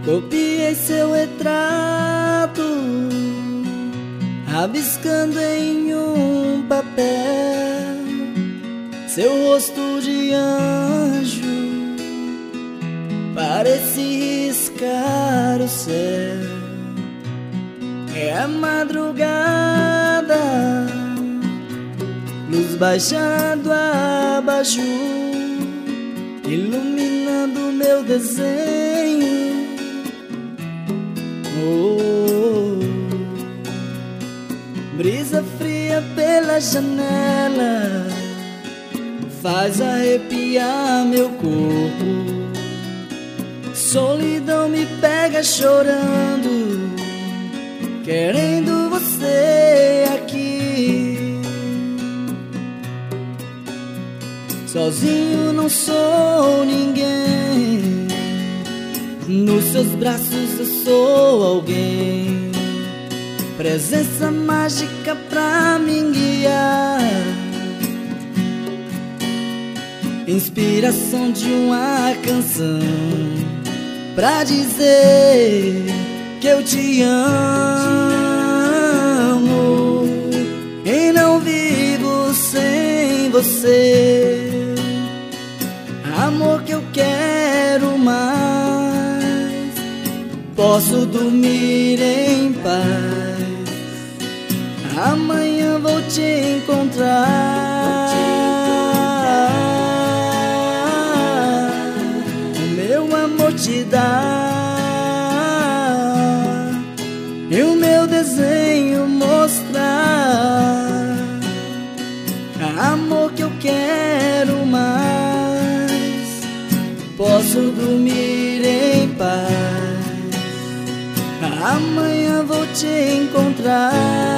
Copiei seu retrato, rabiscando em um papel seu rosto de anjo, parece riscar o céu. É a madrugada, luz baixando a abajur, iluminando meu desenho. Oh, brisa fria pela janela faz arrepiar meu corpo. Solidão me pega chorando, querendo você aqui. Sozinho não sou ninguém, nos seus braços eu sou alguém. Presença mágica pra me guiar, inspiração de uma canção pra dizer que eu te amo e não vivo sem você. Amor que eu quero mais, posso dormir em paz. Amanhã vou te encontrar. O meu amor te dá e o meu desenho mostrar. Amor que eu quero mais, posso dormir em paz. Amanhã vou te encontrar.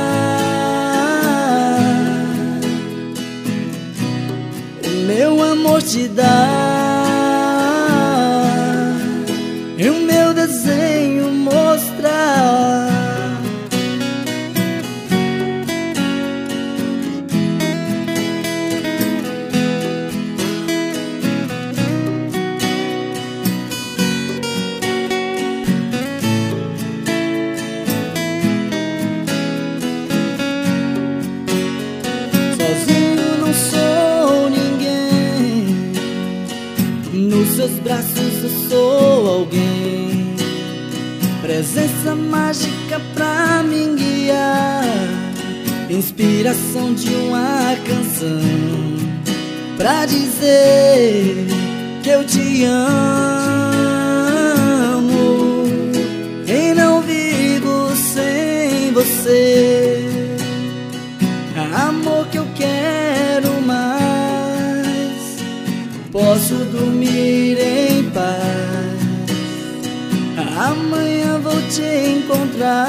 O meu amor te dá e o meu desenho mostrar. Sozinho não sou ninguém, nos seus braços eu sou alguém. Presença mágica pra me guiar, inspiração de uma canção pra dizer que eu te amo e não vivo sem você. Amor que eu quero mais, posso dormir em paz. Amanhã vou te encontrar.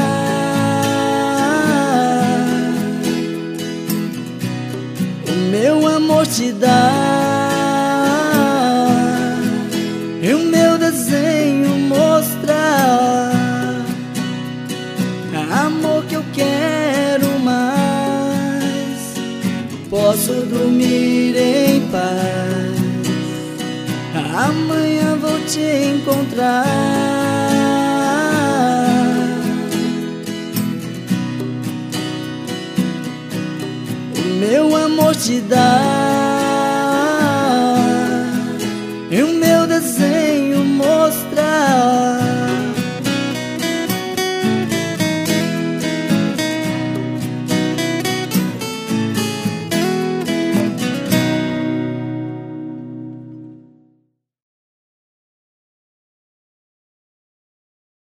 O meu amor te dá e o meu desenho mostrar. Amor que eu quero mais, posso dormir em paz. Amanhã vou te encontrar. O meu amor te dá e o meu desejo